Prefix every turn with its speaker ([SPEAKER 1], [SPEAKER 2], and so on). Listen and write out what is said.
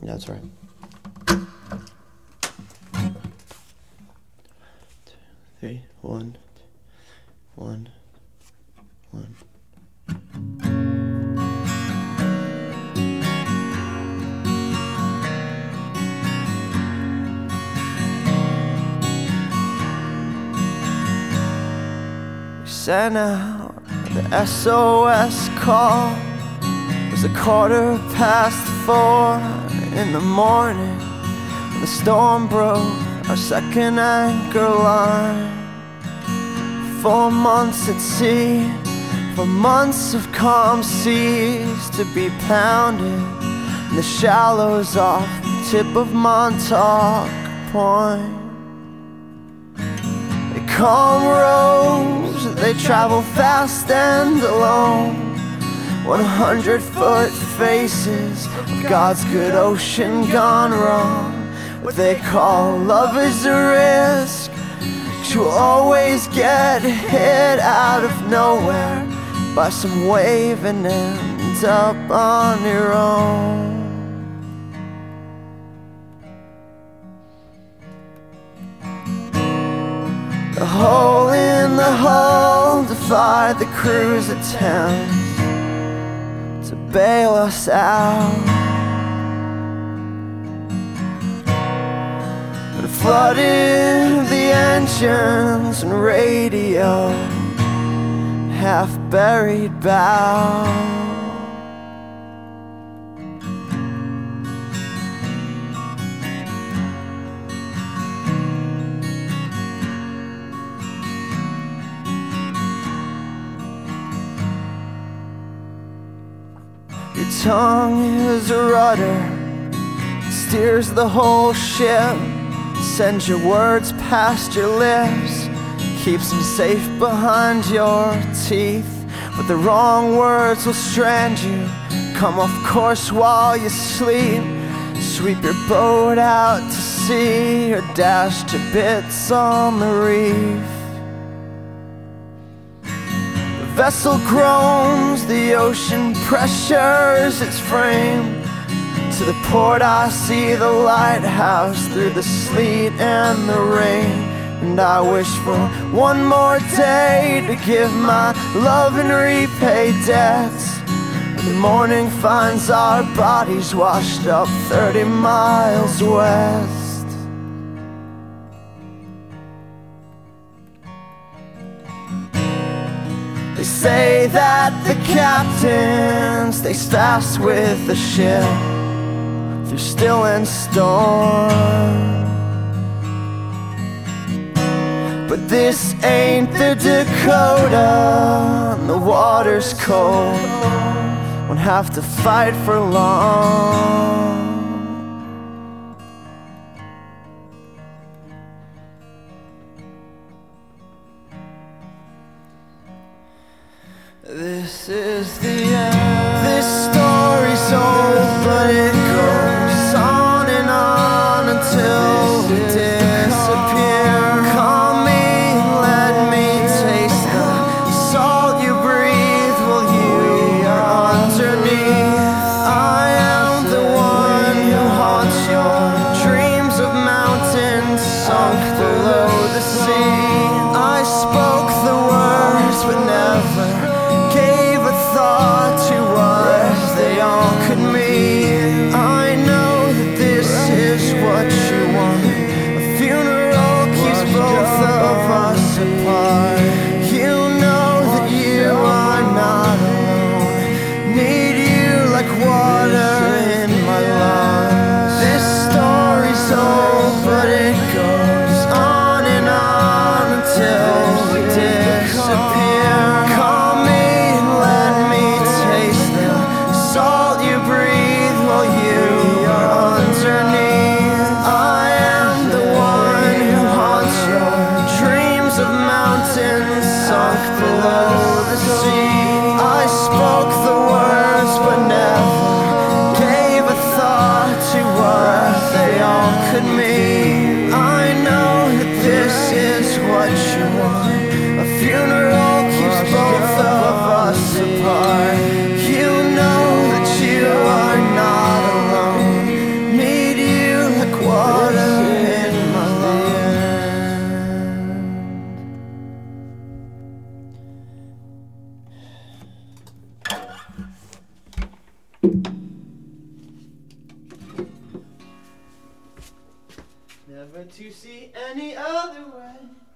[SPEAKER 1] Yeah, that's right. 2, 3, 1, 1, 1. We sent out the SOS call. It was 4:15 in the morning when the storm broke our second anchor line. 4 months at sea, 4 months of calm seas to be pounded in the shallows off the tip of Montauk Point. They calm roads, they travel fast and alone. 100-foot faces of God's good ocean gone wrong. What they call love is a risk, 'cause you'll always get hit out of nowhere by some wave and end up on your own. The hole in the hull defied the crew's attempts to bail us out, and flooded the engines and radio, half-buried bow. Your tongue is a rudder, it steers the whole ship, sends your words past your lips, keeps them safe behind your teeth. But the wrong words will strand you, come off course while you sleep, sweep your boat out to sea, or dash to bits on the reef. The vessel groans, the ocean pressures its frame. To the port I see the lighthouse through the sleet and the rain. And I wish for one more day to give my love and repay debts. And the morning finds our bodies washed up 30 miles west. They say that the captain stays fast with the ship through still and storm. But this ain't the Dakota, and the water's cold, won't have to fight for long. This is the end. This story's old, but it goes on and on until we disappear. Call me, let me taste the salt you breathe while you are underneath. I am the one who haunts your dreams of mountains sunk below the sea. I spoke the words but never gave a thought to see any other way.